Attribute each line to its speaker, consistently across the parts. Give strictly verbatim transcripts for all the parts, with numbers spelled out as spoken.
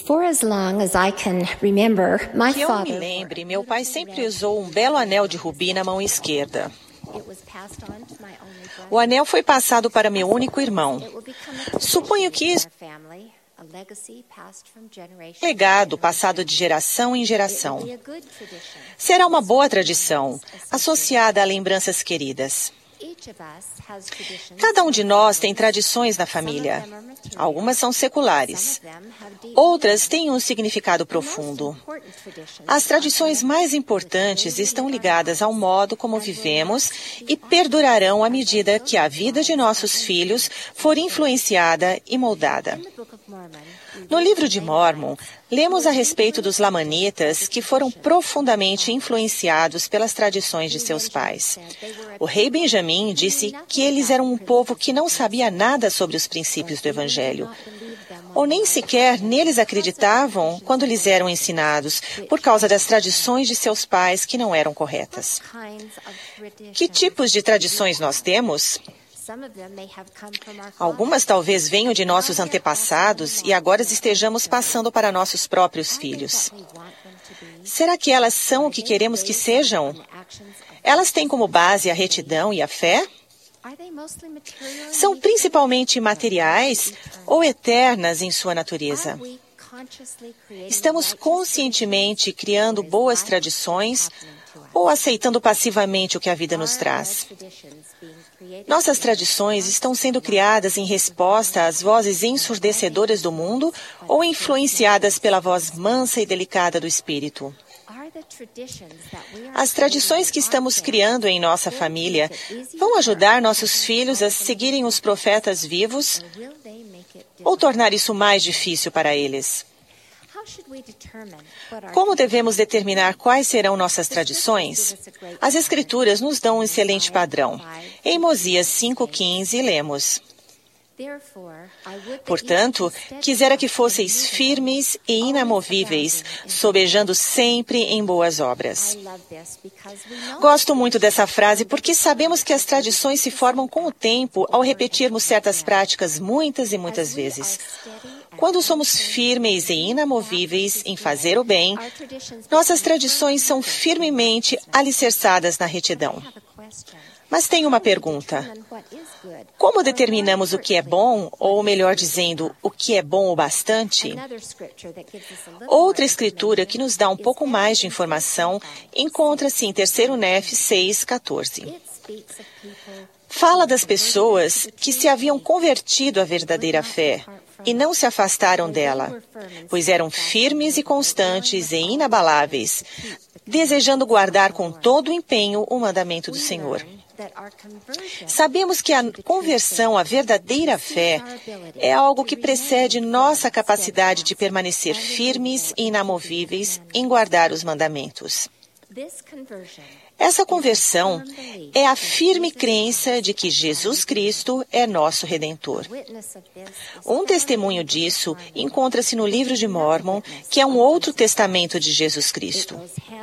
Speaker 1: For as long as I can remember, my
Speaker 2: Que eu me
Speaker 1: father
Speaker 2: lembre, meu pai sempre usou um belo anel de rubi na mão esquerda. O anel foi passado para meu único irmão. Suponho que isso é um legado passado de geração em geração. Será uma boa tradição, associada a lembranças queridas. Cada um de nós tem tradições na família. Algumas são seculares. Outras têm um significado profundo. As tradições mais importantes estão ligadas ao modo como vivemos e perdurarão à medida que a vida de nossos filhos for influenciada e moldada. No livro de Mórmon, lemos a respeito dos lamanitas que foram profundamente influenciados pelas tradições de seus pais. O rei Benjamim disse que eles eram um povo que não sabia nada sobre os princípios do Evangelho, ou nem sequer neles acreditavam quando lhes eram ensinados, por causa das tradições de seus pais que não eram corretas. Que tipos de tradições nós temos? Algumas talvez venham de nossos antepassados e agora estejamos passando para nossos próprios filhos. Será que elas são o que queremos que sejam? Elas têm como base a retidão e a fé? São principalmente materiais ou eternas em sua natureza? Estamos conscientemente criando boas tradições ou aceitando passivamente o que a vida nos traz? Nossas tradições estão sendo criadas em resposta às vozes ensurdecedoras do mundo ou influenciadas pela voz mansa e delicada do Espírito? As tradições que estamos criando em nossa família vão ajudar nossos filhos a seguirem os profetas vivos ou tornar isso mais difícil para eles? Como devemos determinar quais serão nossas tradições? As Escrituras nos dão um excelente padrão. Em Mosias cinco, quinze, lemos: Portanto, quisera que fosseis firmes e inamovíveis, sobejando sempre em boas obras. Gosto muito dessa frase porque sabemos que as tradições se formam com o tempo ao repetirmos certas práticas muitas e muitas vezes. Quando somos firmes e inamovíveis em fazer o bem, nossas tradições são firmemente alicerçadas na retidão. Mas tenho uma pergunta. Como determinamos o que é bom, ou melhor dizendo, o que é bom o bastante? Outra escritura que nos dá um pouco mais de informação encontra-se em terceiro Nef seis, quatorze. Fala das pessoas que se haviam convertido à verdadeira fé e não se afastaram dela, pois eram firmes e constantes e inabaláveis, desejando guardar com todo o empenho o mandamento do Senhor. Sabemos que a conversão à verdadeira fé é algo que precede nossa capacidade de permanecer firmes e inamovíveis em guardar os mandamentos. Essa conversão é a firme crença de que Jesus Cristo é nosso Redentor. Um testemunho disso encontra-se no livro de Mórmon, que é um outro testamento de Jesus Cristo.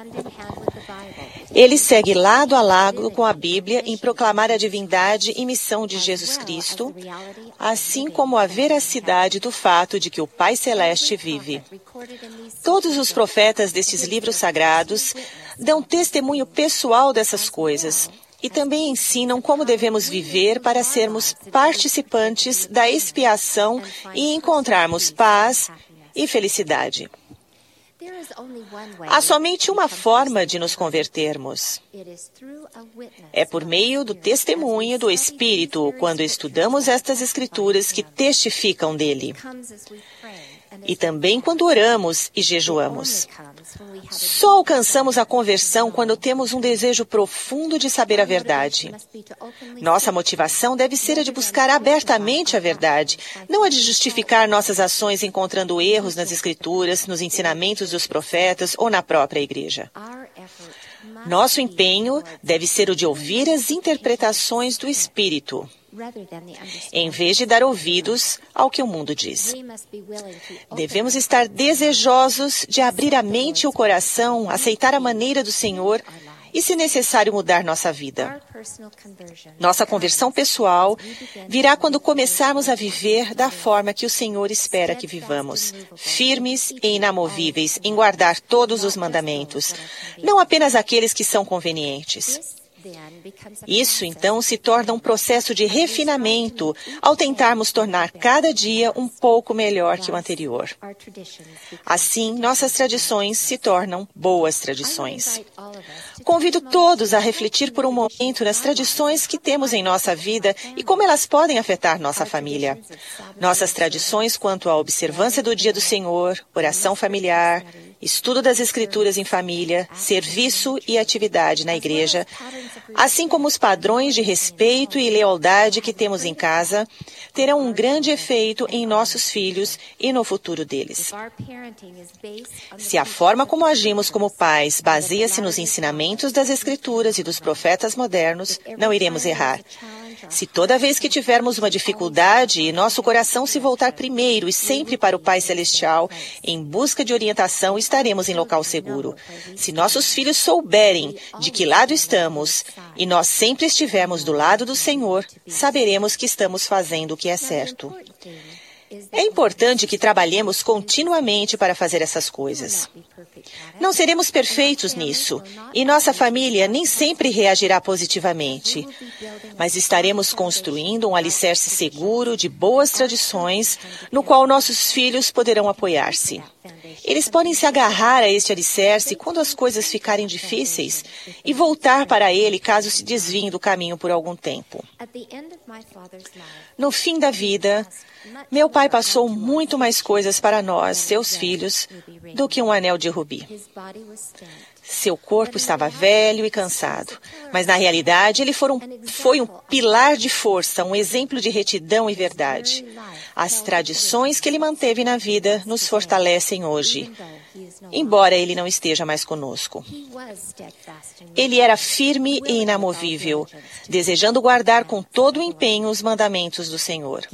Speaker 2: Ele segue lado a lado com a Bíblia em proclamar a divindade e missão de Jesus Cristo, assim como a veracidade do fato de que o Pai Celeste vive. Todos os profetas destes livros sagrados dão testemunho pessoal dessas coisas e também ensinam como devemos viver para sermos participantes da expiação e encontrarmos paz e felicidade. Há somente uma forma de nos convertermos. É por meio do testemunho do Espírito, quando estudamos estas Escrituras que testificam dele. E também quando oramos e jejuamos. Só alcançamos a conversão quando temos um desejo profundo de saber a verdade. Nossa motivação deve ser a de buscar abertamente a verdade, não a de justificar nossas ações encontrando erros nas Escrituras, nos ensinamentos dos profetas ou na própria igreja. Nosso empenho deve ser o de ouvir as interpretações do Espírito, em vez de dar ouvidos ao que o mundo diz. Devemos estar desejosos de abrir a mente e o coração, aceitar a maneira do Senhor e, se necessário, mudar nossa vida. Nossa conversão pessoal virá quando começarmos a viver da forma que o Senhor espera que vivamos, firmes e inamovíveis em guardar todos os mandamentos, não apenas aqueles que são convenientes. Isso, então, se torna um processo de refinamento ao tentarmos tornar cada dia um pouco melhor que o anterior. Assim, nossas tradições se tornam boas tradições. Convido todos a refletir por um momento nas tradições que temos em nossa vida e como elas podem afetar nossa família. Nossas tradições quanto à observância do Dia do Senhor, oração familiar, estudo das Escrituras em família, serviço e atividade na igreja, assim como os padrões de respeito e lealdade que temos em casa, terão um grande efeito em nossos filhos e no futuro deles. Se a forma como agimos como pais baseia-se nos ensinamentos das Escrituras e dos profetas modernos, não iremos errar. Se toda vez que tivermos uma dificuldade, nosso coração se voltar primeiro e sempre para o Pai Celestial, em busca de orientação, estaremos em local seguro. Se nossos filhos souberem de que lado estamos e nós sempre estivermos do lado do Senhor, saberemos que estamos fazendo o que é certo. É importante que trabalhemos continuamente para fazer essas coisas. Não seremos perfeitos nisso, e nossa família nem sempre reagirá positivamente. Mas estaremos construindo um alicerce seguro de boas tradições, no qual nossos filhos poderão apoiar-se. Eles podem se agarrar a este alicerce quando as coisas ficarem difíceis e voltar para ele caso se desviem do caminho por algum tempo. No fim da vida, meu pai passou muito mais coisas para nós, seus filhos, do que um anel de rubi. Seu corpo estava velho e cansado, mas na realidade ele foi um, foi um pilar de força, um exemplo de retidão e verdade. As tradições que ele manteve na vida nos fortalecem hoje, embora ele não esteja mais conosco. Ele era firme e inamovível, desejando guardar com todo o empenho os mandamentos do Senhor.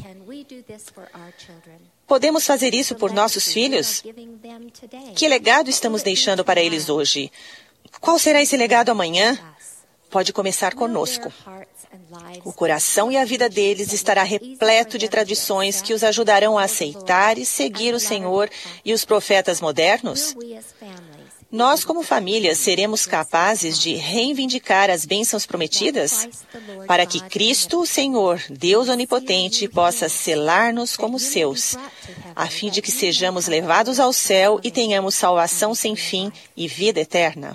Speaker 2: Podemos fazer isso por nossos filhos? Que legado estamos deixando para eles hoje? Qual será esse legado amanhã? Pode começar conosco. O coração e a vida deles estará repleto de tradições que os ajudarão a aceitar e seguir o Senhor e os profetas modernos? Nós, como família, seremos capazes de reivindicar as bênçãos prometidas? Para que Cristo, o Senhor, Deus onipotente, possa selar-nos como seus, a fim de que sejamos levados ao céu e tenhamos salvação sem fim e vida eterna.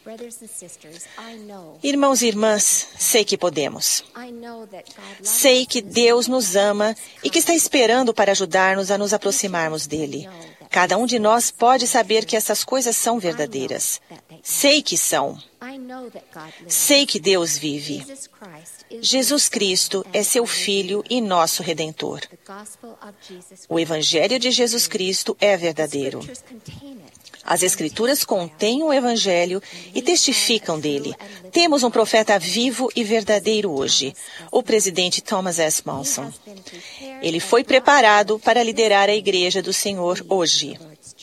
Speaker 2: Irmãos e irmãs, sei que podemos. Sei que Deus nos ama e que está esperando para ajudar-nos a nos aproximarmos dele. Cada um de nós pode saber que essas coisas são verdadeiras. Sei que são. Sei que Deus vive. Jesus Cristo é seu Filho e nosso Redentor. O Evangelho de Jesus Cristo é verdadeiro. As Escrituras contêm o Evangelho e testificam dele. Temos um profeta vivo e verdadeiro hoje, o presidente Thomas S. Monson. Ele foi preparado para liderar a Igreja do Senhor hoje.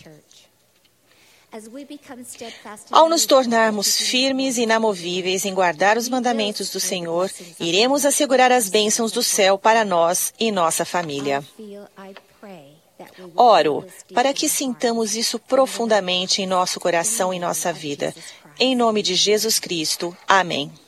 Speaker 2: Ao nos tornarmos firmes e inamovíveis em guardar os mandamentos do Senhor, iremos assegurar as bênçãos do céu para nós e nossa família. Oro para que sintamos isso profundamente em nosso coração e nossa vida. Em nome de Jesus Cristo. Amém.